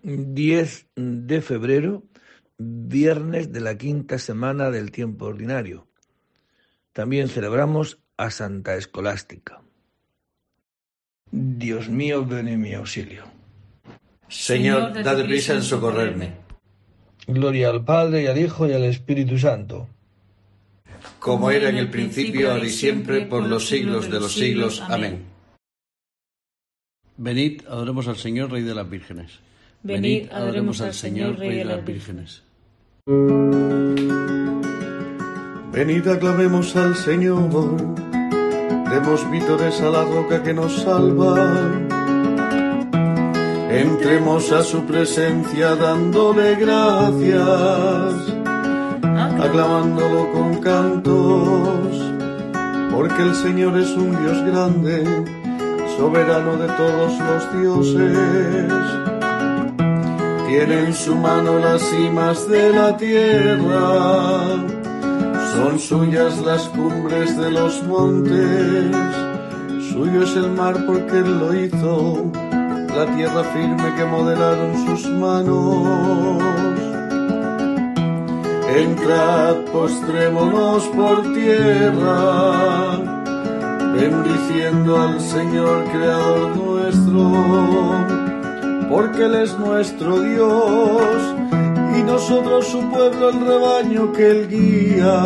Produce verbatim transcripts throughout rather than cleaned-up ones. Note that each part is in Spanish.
diez de febrero, viernes de la quinta semana del tiempo ordinario. También celebramos a Santa Escolástica. Dios mío, ven en mi auxilio. Señor, dad prisa en socorrerme. Gloria al Padre, y al Hijo, y al Espíritu Santo. Como era en el principio, ahora y siempre, por los siglos de los siglos. Amén. Venid, adoremos al Señor, Rey de las Vírgenes. Venid, adoremos al Señor, Rey de las Vírgenes. Venid, aclamemos al Señor, demos vítores a la roca que nos salva. Entremos a su presencia dándole gracias, aclamándolo con cantos, porque el Señor es un Dios grande, soberano de todos los dioses. Tiene en su mano las cimas de la tierra, son suyas las cumbres de los montes, suyo es el mar porque Él lo hizo, la tierra firme que modelaron sus manos. Entrad, postrémonos por tierra, bendiciendo al Señor Creador nuestro, porque Él es nuestro Dios, y nosotros su pueblo, el rebaño que Él guía.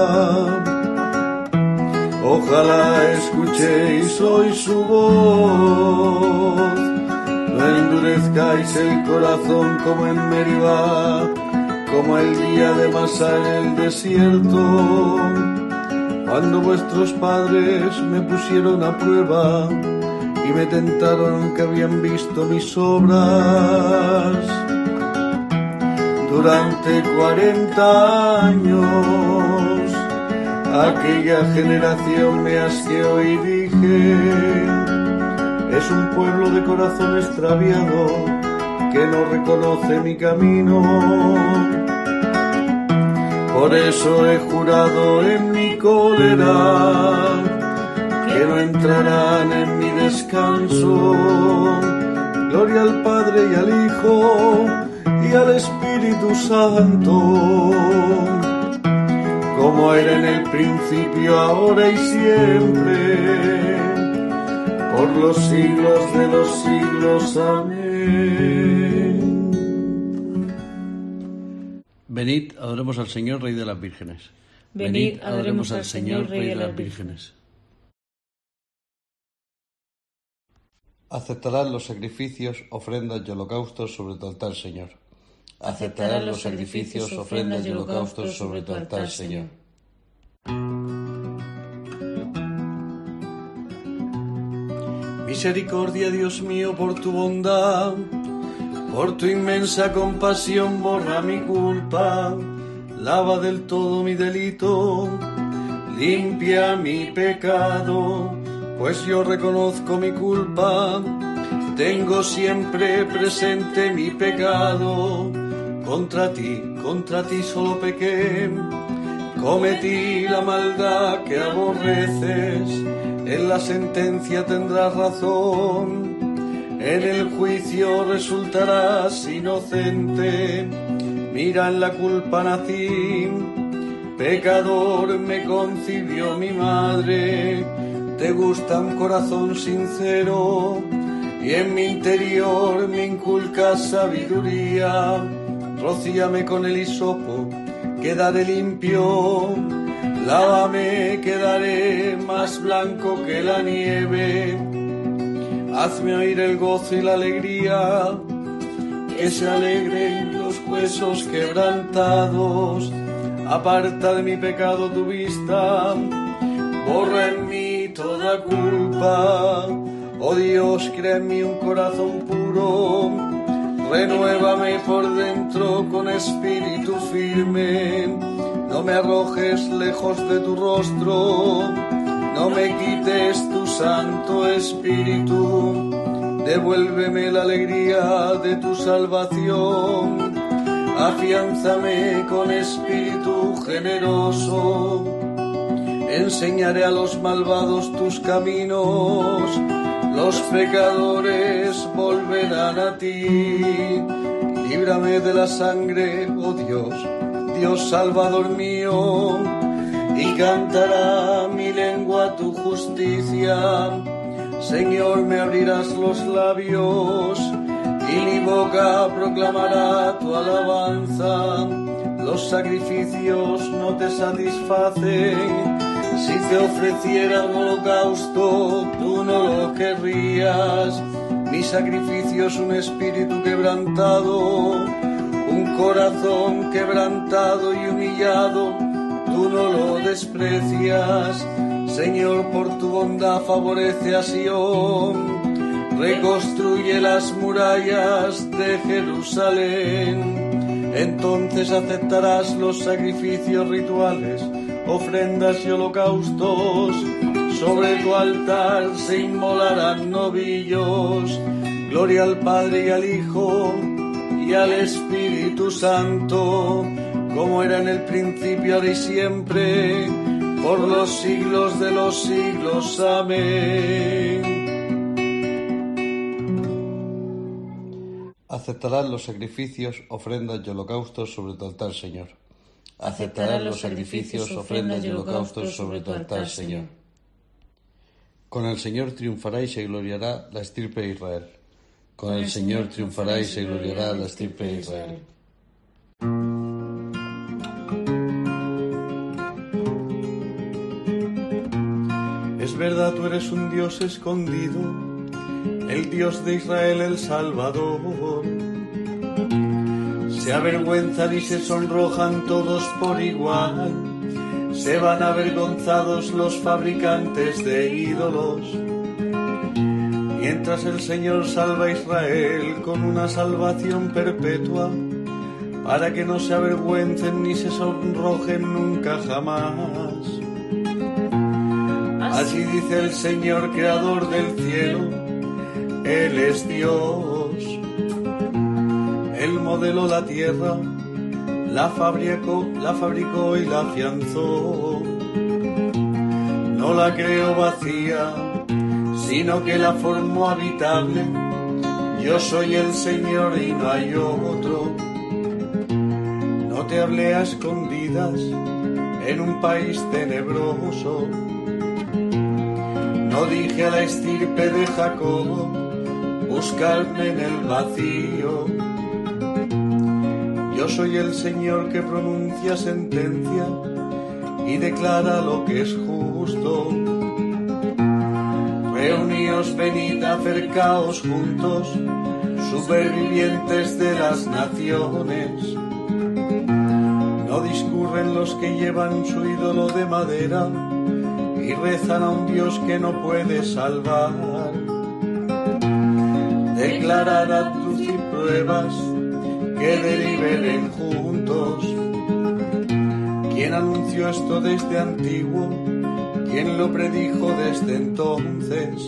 Ojalá escuchéis hoy su voz, no endurezcáis el corazón como en Meribá, como el día de Masá en el desierto, cuando vuestros padres me pusieron a prueba y me tentaron que habían visto mis obras. Durante cuarenta años aquella generación me asqueó y dije: es un pueblo de corazón extraviado que no reconoce mi camino. Por eso he jurado en mi cólera que no entrarán en mi descanso. Gloria al Padre y al Hijo y al Espíritu Santo, como era en el principio, ahora y siempre, por los siglos de los siglos. Amén. Venid, adoremos al Señor, Rey de las Vírgenes. Venid, adoremos al Señor, Rey de las Vírgenes. Aceptarás los sacrificios, ofrendas y holocaustos sobre tu altar, Señor. Aceptarás los sacrificios, ofrendas y holocaustos sobre tu altar, Señor. Misericordia, Dios mío, por tu bondad, por tu inmensa compasión, borra mi culpa, lava del todo mi delito, limpia mi pecado, pues yo reconozco mi culpa, tengo siempre presente mi pecado, contra ti, contra ti solo pequé, cometí la maldad que aborreces, en la sentencia tendrás razón, en el juicio resultarás inocente, mira en la culpa nací, pecador me concibió mi madre, te gusta un corazón sincero, y en mi interior me inculcas sabiduría, rocíame con el hisopo, quedaré limpio, lávame, quedaré más blanco que la nieve, hazme oír el gozo y la alegría, que se alegren los huesos quebrantados, aparta de mi pecado tu vista, borra en mí toda culpa, oh Dios, crea en mí un corazón puro, renuévame por dentro con espíritu firme, no me arrojes lejos de tu rostro, no me quites tu santo espíritu, devuélveme la alegría de tu salvación, afiánzame con espíritu generoso, enseñaré a los malvados tus caminos, los pecadores volverán a ti, líbrame de la sangre, oh Dios, Dios Salvador mío, y cantará mi lengua tu justicia. Señor, me abrirás los labios, y mi boca proclamará tu alabanza. Los sacrificios no te satisfacen, si te ofreciera un holocausto, tú no lo querrías. Mi sacrificio es un espíritu quebrantado, un corazón quebrantado y humillado, tú no lo desprecias. Señor, por tu bondad favorece a Sión, reconstruye las murallas de Jerusalén. Entonces aceptarás los sacrificios rituales, ofrendas y holocaustos. Sobre tu altar se inmolarán novillos. Gloria al Padre y al Hijo y al Espíritu Santo, como era en el principio, ahora y siempre, por los siglos de los siglos. Amén. Aceptarás los sacrificios, ofrendas y holocaustos sobre tu altar, Señor. Aceptarás los sacrificios, ofrendas y holocaustos sobre tu altar, Señor. Con el Señor triunfará y se gloriará la estirpe de Israel. Con el Señor triunfará y se gloriará la estirpe de Israel. Es verdad, tú eres un Dios escondido, el Dios de Israel, el Salvador. Se avergüenzan y se sonrojan todos por igual, se van avergonzados los fabricantes de ídolos. Mientras el Señor salva a Israel con una salvación perpetua, para que no se avergüencen ni se sonrojen nunca jamás. Así dice el Señor, creador del cielo, Él es Dios. Él modeló la tierra, la fabricó, la fabricó y la afianzó. No la creó vacía, sino que la formó habitable. Yo soy el Señor y no hay otro. No te hablé a escondidas en un país tenebroso. No dije a la estirpe de Jacob, buscarme en el vacío. Yo soy el Señor que pronuncia sentencia y declara lo que es justo. Reuníos, venid, acercaos juntos, supervivientes de las naciones. No discurren los que llevan su ídolo de madera y rezan a un Dios que no puede salvar. Declarad luz y pruebas que deliberen juntos. ¿Quién anunció esto desde antiguo? ¿Quién lo predijo desde entonces?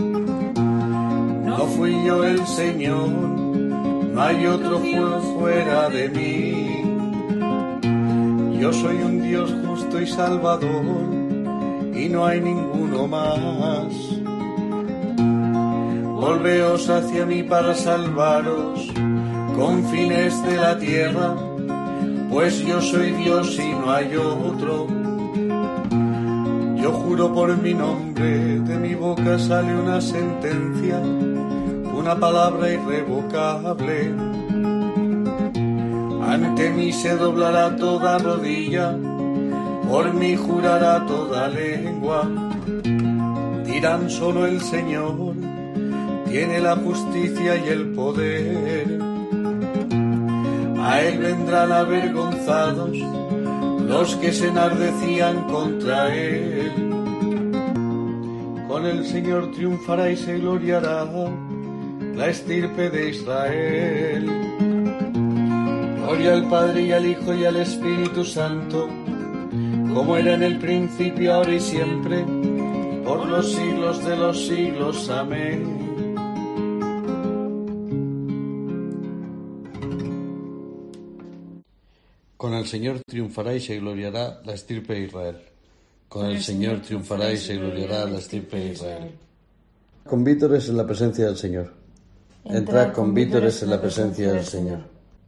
No fui yo el Señor, no hay otro fuera de mí. Yo soy un Dios justo y salvador, y no hay ninguno más. Volveos hacia mí para salvaros, confines de la tierra, pues yo soy Dios y no hay otro. Yo juro por mi nombre, de mi boca sale una sentencia, una palabra irrevocable. Ante mí se doblará toda rodilla, por mí jurará toda lengua. Dirán solo el Señor tiene la justicia y el poder. A él vendrán avergonzados los que se enardecían contra él. Con el Señor triunfará y se gloriará la estirpe de Israel. Gloria al Padre y al Hijo y al Espíritu Santo, como era en el principio, ahora y siempre, por los siglos de los siglos. Amén. Con el Señor triunfará y se gloriará la estirpe de Israel. Con el Señor triunfará y se gloriará la estirpe de Israel. Con vítores en la presencia del Señor. Entrad con vítores en la presencia del Señor.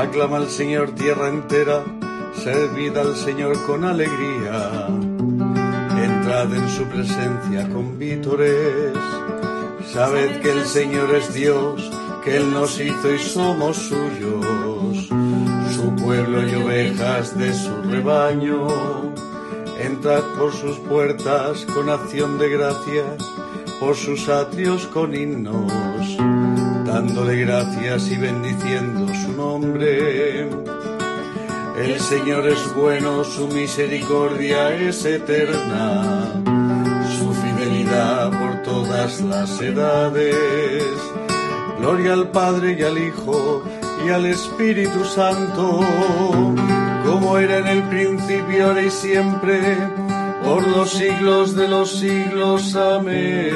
Aclama al Señor tierra entera, servid al Señor con alegría. Entrad en su presencia con vítores. Sabed que el Señor es Dios, que Él nos hizo y somos suyos, su pueblo y ovejas de su rebaño. Entrad por sus puertas con acción de gracias, por sus atrios con himnos, dándole gracias y bendiciendo su nombre. El Señor es bueno, su misericordia es eterna, su fidelidad por todas las edades. Gloria al Padre y al Hijo y al Espíritu Santo, como era en el principio, ahora y siempre, por los siglos de los siglos. Amén.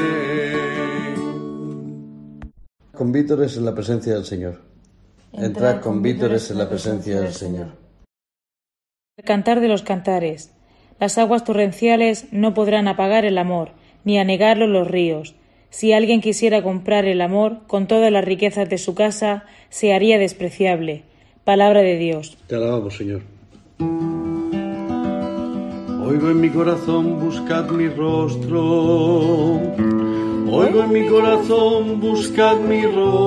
Con vítores en la presencia del Señor. Entrad con vítores en la presencia del Señor. El cantar de los cantares. Las aguas torrenciales no podrán apagar el amor, ni anegarlo los ríos. Si alguien quisiera comprar el amor, con todas las riquezas de su casa, se haría despreciable. Palabra de Dios. Te alabamos, Señor. Oigo en mi corazón, buscad mi rostro. Oigo en mi corazón, buscad mi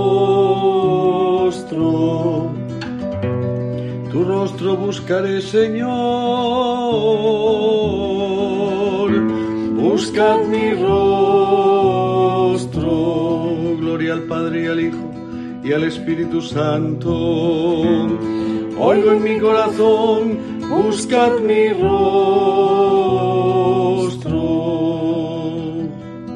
rostro. Tu rostro buscaré, Señor. Buscad mi rostro. Gloria al Padre y al Hijo y al Espíritu Santo. Oigo en mi corazón, buscad mi rostro.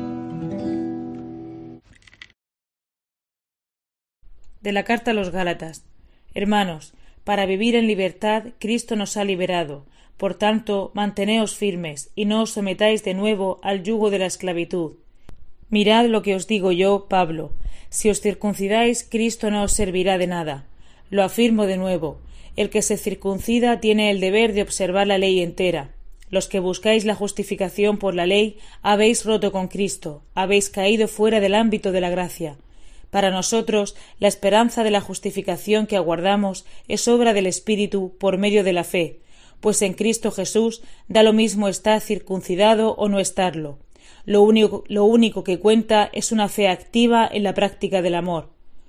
De la carta a los Gálatas. Hermanos, para vivir en libertad Cristo nos ha liberado. Por tanto, manteneos firmes y no os sometáis de nuevo al yugo de la esclavitud. Mirad lo que os digo yo, Pablo. Si os circuncidáis, Cristo no os servirá de nada. Lo afirmo de nuevo. El que se circuncida tiene el deber de observar la ley entera. Los que buscáis la justificación por la ley habéis roto con Cristo, habéis caído fuera del ámbito de la gracia. Para nosotros, la esperanza de la justificación que aguardamos es obra del Espíritu por medio de la fe, pues en Cristo Jesús da lo mismo estar circuncidado o no estarlo. Lo único, lo único que cuenta es una fe activa en la práctica del amor.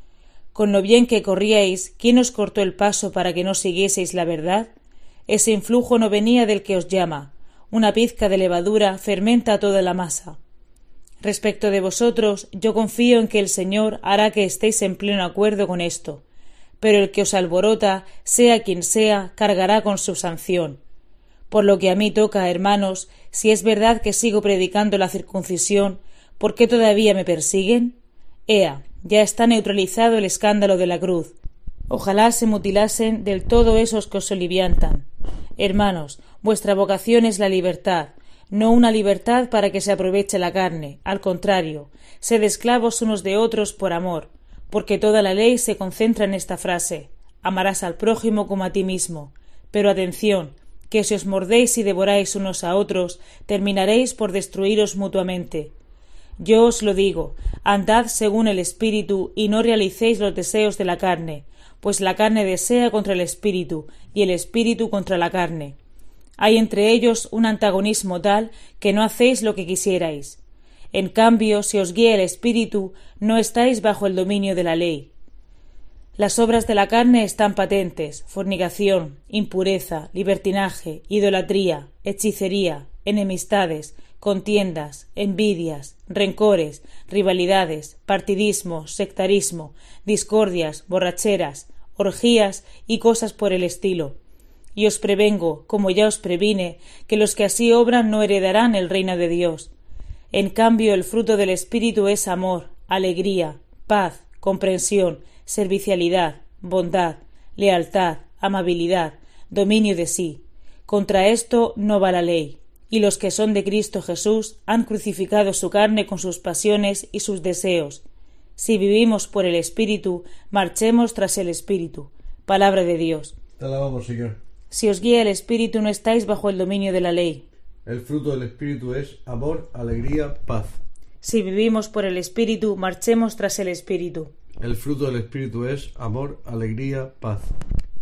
Con lo bien que corríais, ¿quién os cortó el paso para que no siguieseis la verdad? Ese influjo no venía del que os llama. Una pizca de levadura fermenta toda la masa. Respecto de vosotros, yo confío en que el Señor hará que estéis en pleno acuerdo con esto. Pero el que os alborota, sea quien sea, cargará con su sanción. Por lo que a mí toca, hermanos, si es verdad que sigo predicando la circuncisión, ¿por qué todavía me persiguen? Ea, ya está neutralizado el escándalo de la cruz. Ojalá se mutilasen del todo esos que os soliviantan. Hermanos, vuestra vocación es la libertad, no una libertad para que se aproveche la carne, al contrario, sed esclavos unos de otros por amor, porque toda la ley se concentra en esta frase: amarás al prójimo como a ti mismo. Pero atención, que si os mordéis y devoráis unos a otros, terminaréis por destruiros mutuamente. Yo os lo digo, andad según el Espíritu y no realicéis los deseos de la carne, pues la carne desea contra el Espíritu y el Espíritu contra la carne. Hay entre ellos un antagonismo tal que no hacéis lo que quisierais. En cambio, si os guía el Espíritu, no estáis bajo el dominio de la ley. Las obras de la carne están patentes: fornicación, impureza, libertinaje, idolatría, hechicería, enemistades, contiendas, envidias, rencores, rivalidades, partidismo, sectarismo, discordias, borracheras, orgías y cosas por el estilo. Y os prevengo, como ya os previne, que los que así obran no heredarán el reino de Dios. En cambio, el fruto del Espíritu es amor, alegría, paz, comprensión, servicialidad, bondad, lealtad, amabilidad, dominio de sí. Contra esto no va la ley. Y los que son de Cristo Jesús han crucificado su carne con sus pasiones y sus deseos. Si vivimos por el Espíritu, marchemos tras el Espíritu. Palabra de Dios. Te alabamos, Señor. Si os guía el Espíritu, no estáis bajo el dominio de la ley. El fruto del Espíritu es amor, alegría, paz. Si vivimos por el Espíritu, marchemos tras el Espíritu. El fruto del Espíritu es amor, alegría, paz.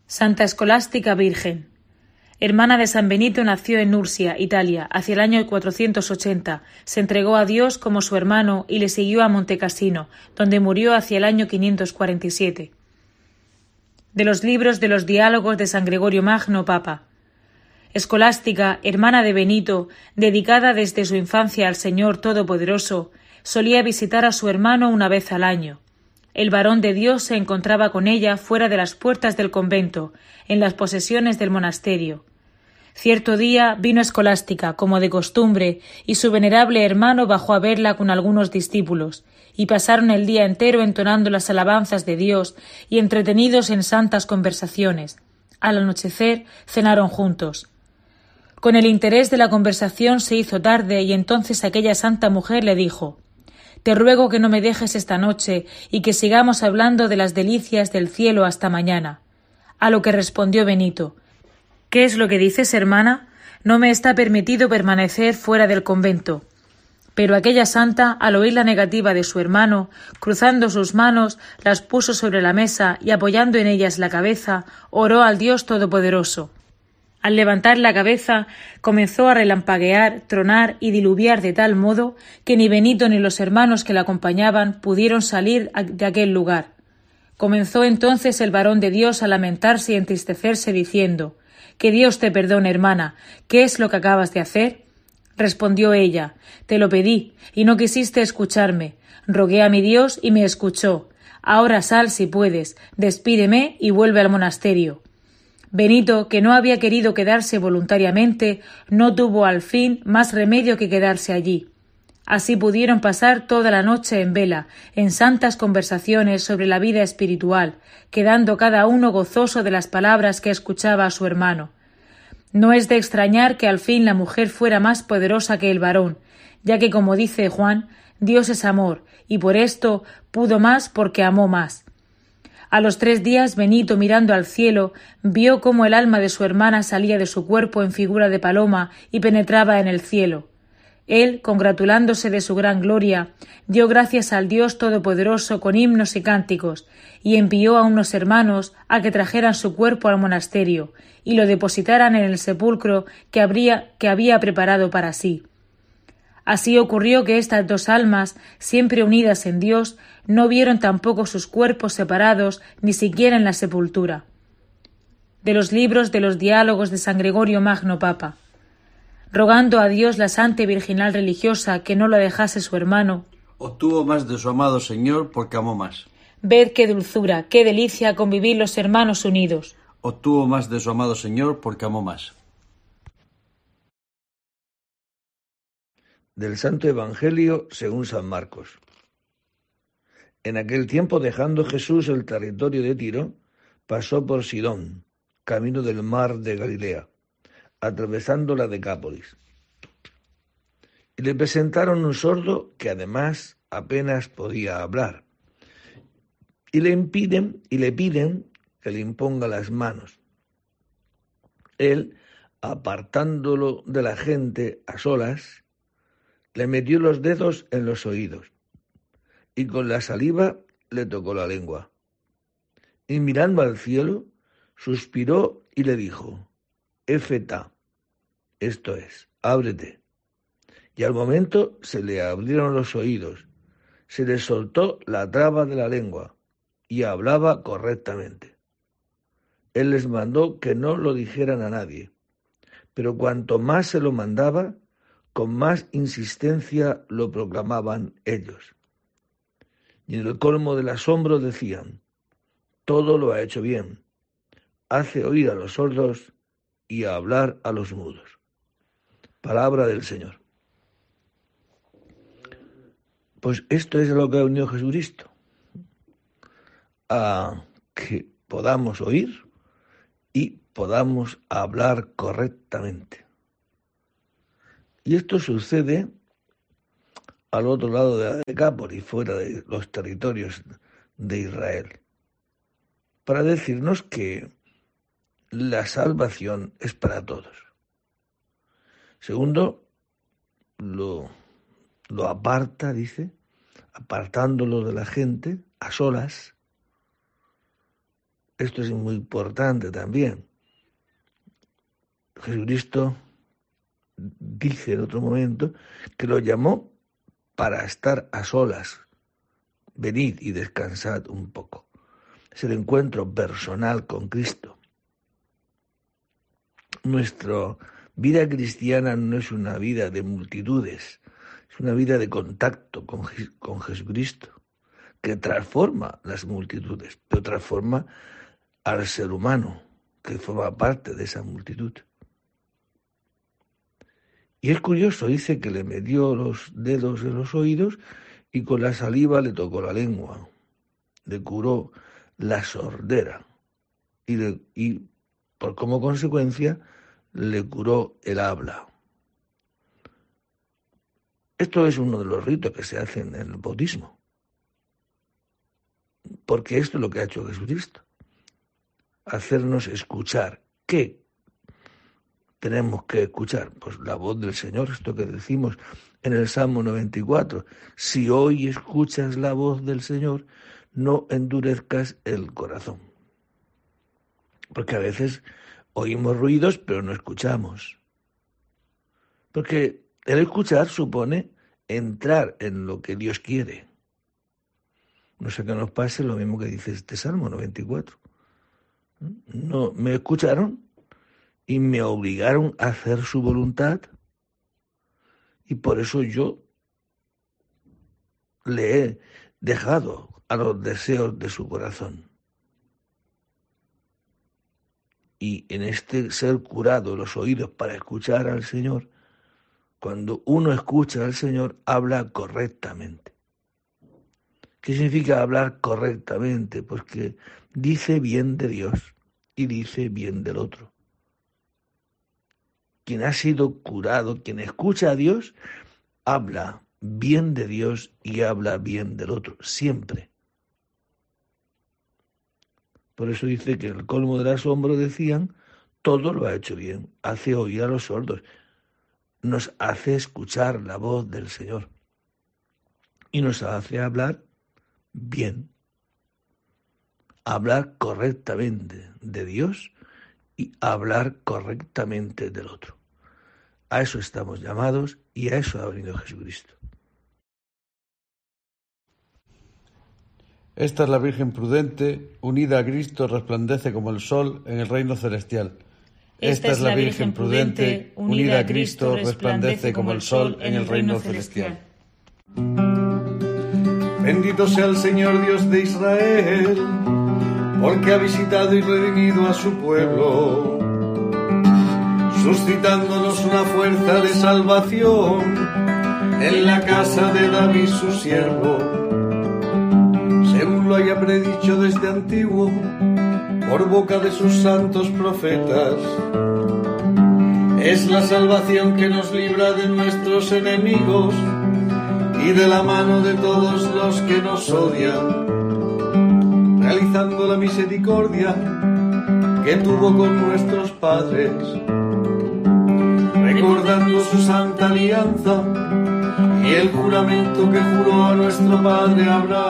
Santa Escolástica Virgen. Hermana de San Benito, nació en Nursia, Italia, hacia el año cuatrocientos ochenta. Se entregó a Dios como su hermano y le siguió a Montecassino, donde murió hacia el año quinientos cuarenta y siete. De los libros de los diálogos de San Gregorio Magno, Papa. Escolástica, hermana de Benito, dedicada desde su infancia al Señor Todopoderoso, solía visitar a su hermano una vez al año. El varón de Dios se encontraba con ella fuera de las puertas del convento, en las posesiones del monasterio. Cierto día vino Escolástica, como de costumbre, y su venerable hermano bajó a verla con algunos discípulos, y pasaron el día entero entonando las alabanzas de Dios y entretenidos en santas conversaciones. Al anochecer cenaron juntos. Con el interés de la conversación se hizo tarde, y entonces aquella santa mujer le dijo: «Te ruego que no me dejes esta noche y que sigamos hablando de las delicias del cielo hasta mañana». A lo que respondió Benito: «¿Qué es lo que dices, hermana? No me está permitido permanecer fuera del convento». Pero aquella santa, al oír la negativa de su hermano, cruzando sus manos, las puso sobre la mesa y apoyando en ellas la cabeza, oró al Dios Todopoderoso. Al levantar la cabeza, comenzó a relampaguear, tronar y diluviar de tal modo que ni Benito ni los hermanos que la acompañaban pudieron salir de aquel lugar. Comenzó entonces el varón de Dios a lamentarse y entristecerse, diciendo: «Que Dios te perdone, hermana, ¿qué es lo que acabas de hacer?». Respondió ella: «Te lo pedí, y no quisiste escucharme. Rogué a mi Dios y me escuchó. Ahora sal si puedes, despídeme y vuelve al monasterio». Benito, que no había querido quedarse voluntariamente, no tuvo al fin más remedio que quedarse allí. Así pudieron pasar toda la noche en vela, en santas conversaciones sobre la vida espiritual, quedando cada uno gozoso de las palabras que escuchaba a su hermano. No es de extrañar que al fin la mujer fuera más poderosa que el varón, ya que, como dice Juan, Dios es amor, y por esto pudo más porque amó más. A los tres días, Benito, mirando al cielo, vio cómo el alma de su hermana salía de su cuerpo en figura de paloma y penetraba en el cielo. Él, congratulándose de su gran gloria, dio gracias al Dios Todopoderoso con himnos y cánticos, y envió a unos hermanos a que trajeran su cuerpo al monasterio y lo depositaran en el sepulcro que, habría, que había preparado para sí. Así ocurrió que estas dos almas, siempre unidas en Dios, no vieron tampoco sus cuerpos separados ni siquiera en la sepultura. De los libros de los diálogos de San Gregorio Magno, Papa. Rogando a Dios la santa y virginal religiosa que no lo dejase su hermano, obtuvo más de su amado Señor porque amó más. Ved qué dulzura, qué delicia convivir los hermanos unidos. Obtuvo más de su amado Señor porque amó más. Del Santo Evangelio según San Marcos. En aquel tiempo, dejando Jesús el territorio de Tiro, pasó por Sidón, camino del mar de Galilea, atravesando la Decápolis. Y le presentaron un sordo que además apenas podía hablar. Y le impiden, y le piden que le imponga las manos. Él, apartándolo de la gente a solas, le metió los dedos en los oídos y con la saliva le tocó la lengua. Y mirando al cielo, suspiró y le dijo: Efetá, esto es, ábrete. Y al momento se le abrieron los oídos, se le soltó la traba de la lengua y hablaba correctamente. Él les mandó que no lo dijeran a nadie, pero cuanto más se lo mandaba, con más insistencia lo proclamaban ellos. Y en el colmo del asombro decían: todo lo ha hecho bien, hace oír a los sordos y a hablar a los mudos. Palabra del Señor. Pues esto es lo que ha unido Jesucristo, a que podamos oír y podamos hablar correctamente. Y esto sucede al otro lado de la Decápolis, fuera de los territorios de Israel, para decirnos que la salvación es para todos. Segundo, lo, lo aparta, dice, apartándolo de la gente, a solas, Esto es muy importante también. Jesucristo dice en otro momento que lo llamó para estar a solas. Venid y descansad un poco. Es el encuentro personal con Cristo. Nuestra vida cristiana no es una vida de multitudes, es una vida de contacto con, con Jesucristo, que transforma las multitudes, pero transforma al ser humano, que forma parte de esa multitud. Y es curioso, dice que le metió los dedos en los oídos y con la saliva le tocó la lengua, le curó la sordera y, le, y por como consecuencia le curó el habla. Esto es uno de los ritos que se hacen en el bautismo, porque esto es lo que ha hecho Jesucristo, hacernos escuchar. ¿Qué tenemos que escuchar? Pues la voz del Señor, esto que decimos en el Salmo noventa y cuatro. Si hoy escuchas la voz del Señor, no endurezcas el corazón. Porque a veces oímos ruidos, pero no escuchamos. Porque el escuchar supone entrar en lo que Dios quiere. No sé qué nos pase lo mismo que dice este Salmo noventa y cuatro. No, me escucharon y me obligaron a hacer su voluntad, y por eso yo le he dejado a los deseos de su corazón. Y en este ser curado los oídos para escuchar al Señor, cuando uno escucha al Señor, habla correctamente. ¿Qué significa hablar correctamente? Pues que dice bien de Dios y dice bien del otro. Quien ha sido curado, quien escucha a Dios, habla bien de Dios y habla bien del otro, siempre. Por eso dice que en el colmo del asombro decían, todo lo ha hecho bien, hace oír a los sordos, nos hace escuchar la voz del Señor y nos hace hablar bien, hablar correctamente de Dios y hablar correctamente del otro. A eso estamos llamados y a eso ha venido Jesucristo. Esta es la Virgen prudente, unida a Cristo, resplandece como el sol en el reino celestial. Esta es la Virgen prudente, unida a Cristo, resplandece como el sol en el reino celestial. Bendito sea el Señor Dios de Israel, porque ha visitado y redimido a su pueblo, suscitándonos una fuerza de salvación en la casa de David su siervo, según lo haya predicho desde antiguo por boca de sus santos profetas. Es la salvación que nos libra de nuestros enemigos y de la mano de todos los que nos odian, realizando la misericordia que tuvo con nuestros padres, recordando su santa alianza y el juramento que juró a nuestro padre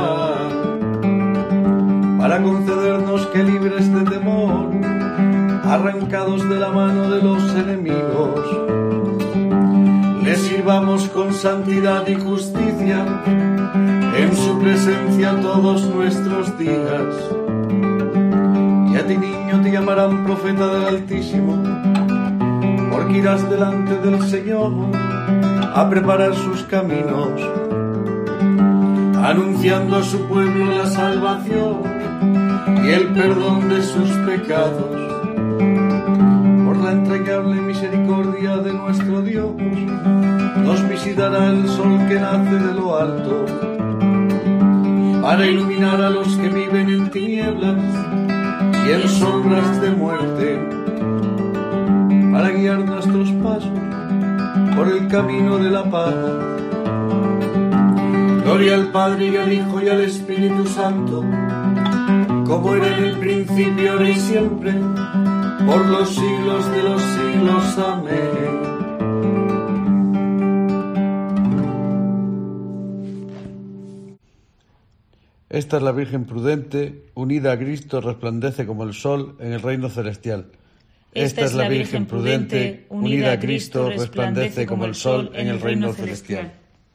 Abraham, para concedernos que libres de temor, arrancados de la mano de los enemigos, le sirvamos con santidad y justicia en su presencia todos nuestros días. Y a ti, niño, te llamarán profeta del Altísimo, porque irás delante del Señor a preparar sus caminos, anunciando a su pueblo la salvación y el perdón de sus pecados. Por la entrañable misericordia de nuestro Dios, nos visitará el sol que nace de lo alto, para iluminar a los que viven en tinieblas y en sombras de muerte, para guiar nuestros pasos por el camino de la paz. Gloria al Padre y al Hijo y al Espíritu Santo, como era en el principio, ahora y siempre, por los siglos de los siglos. Amén. Esta es la Virgen prudente, unida a Cristo, resplandece como el sol en el reino celestial. Esta es la Virgen prudente, unida a Cristo, resplandece como el sol en el reino celestial.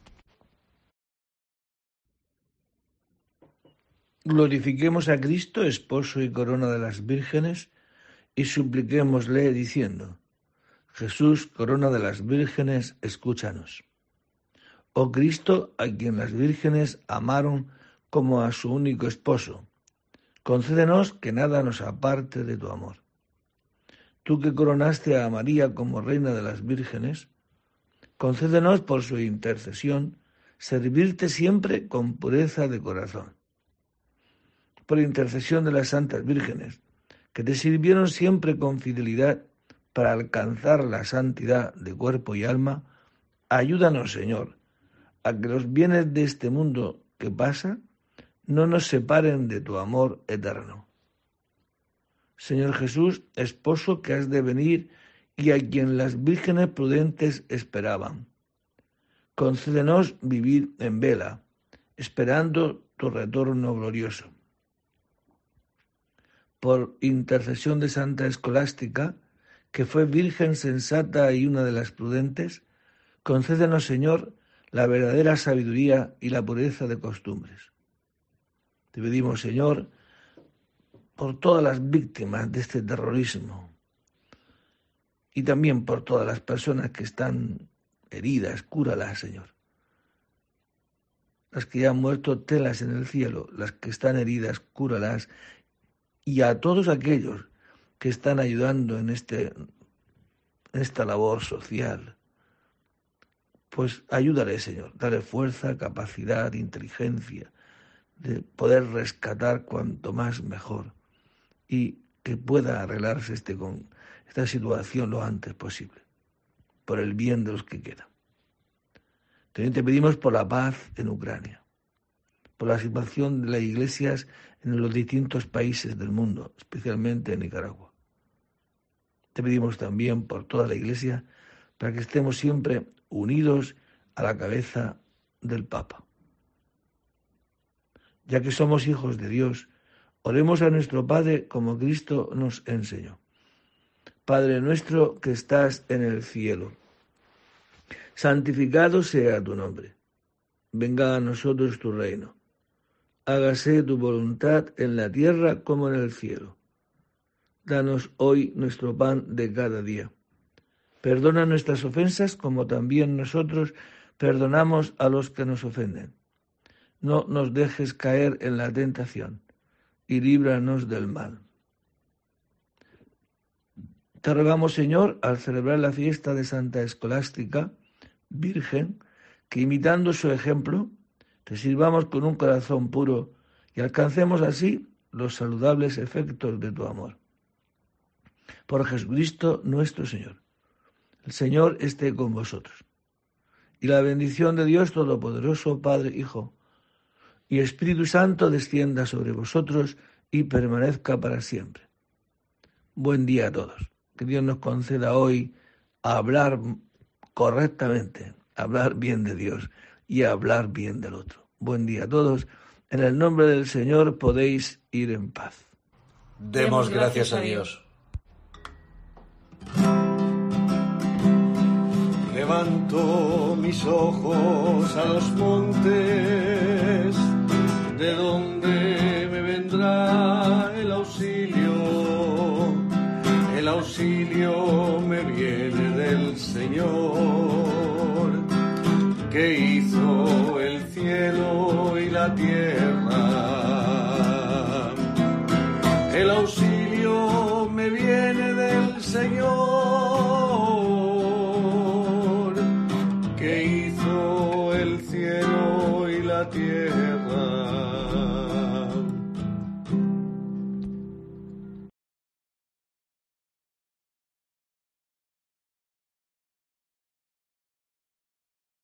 Glorifiquemos a Cristo, esposo y corona de las vírgenes, y supliquémosle diciendo: Jesús, corona de las vírgenes, escúchanos. Oh Cristo, a quien las vírgenes amaron como a su único esposo, concédenos que nada nos aparte de tu amor. Tú que coronaste a María como reina de las vírgenes, concédenos por su intercesión servirte siempre con pureza de corazón. Por intercesión de las santas vírgenes, que te sirvieron siempre con fidelidad para alcanzar la santidad de cuerpo y alma, ayúdanos, Señor, a que los bienes de este mundo que pasa no nos separen de tu amor eterno. Señor Jesús, esposo que has de venir y a quien las vírgenes prudentes esperaban, concédenos vivir en vela, esperando tu retorno glorioso. Por intercesión de Santa Escolástica, que fue virgen sensata y una de las prudentes, concédenos, Señor, la verdadera sabiduría y la pureza de costumbres. Te pedimos, Señor, por todas las víctimas de este terrorismo y también por todas las personas que están heridas, cúralas, Señor. Las que ya han muerto, telas en el cielo, las que están heridas, cúralas. Y a todos aquellos que están ayudando en, este, en esta labor social, pues ayúdale, Señor, dale fuerza, capacidad, inteligencia, de poder rescatar cuanto más mejor y que pueda arreglarse este, con esta situación lo antes posible, por el bien de los que quedan. También te pedimos por la paz en Ucrania, por la situación de las iglesias en los distintos países del mundo, especialmente en Nicaragua. Te pedimos también por toda la Iglesia para que estemos siempre unidos a la cabeza del Papa. Ya que somos hijos de Dios, oremos a nuestro Padre como Cristo nos enseñó. Padre nuestro que estás en el cielo, santificado sea tu nombre. Venga a nosotros tu reino. Hágase tu voluntad en la tierra como en el cielo. Danos hoy nuestro pan de cada día. Perdona nuestras ofensas como también nosotros perdonamos a los que nos ofenden. No nos dejes caer en la tentación y líbranos del mal. Te rogamos, Señor, al celebrar la fiesta de Santa Escolástica, Virgen, que imitando su ejemplo, te sirvamos con un corazón puro y alcancemos así los saludables efectos de tu amor. Por Jesucristo nuestro Señor. El Señor esté con vosotros. Y la bendición de Dios Todopoderoso, Padre, Hijo y Espíritu Santo descienda sobre vosotros y permanezca para siempre. Buen día a todos. Que Dios nos conceda hoy a hablar correctamente, a hablar bien de Dios y a hablar bien del otro. Buen día a todos. En el nombre del Señor podéis ir en paz. Demos gracias a Dios. Levanto mis ojos a los montes, de donde me vendrá el auxilio. El auxilio me viene del Señor, que hizo el cielo y la tierra. El auxilio me viene del Señor, que hizo el cielo y la tierra.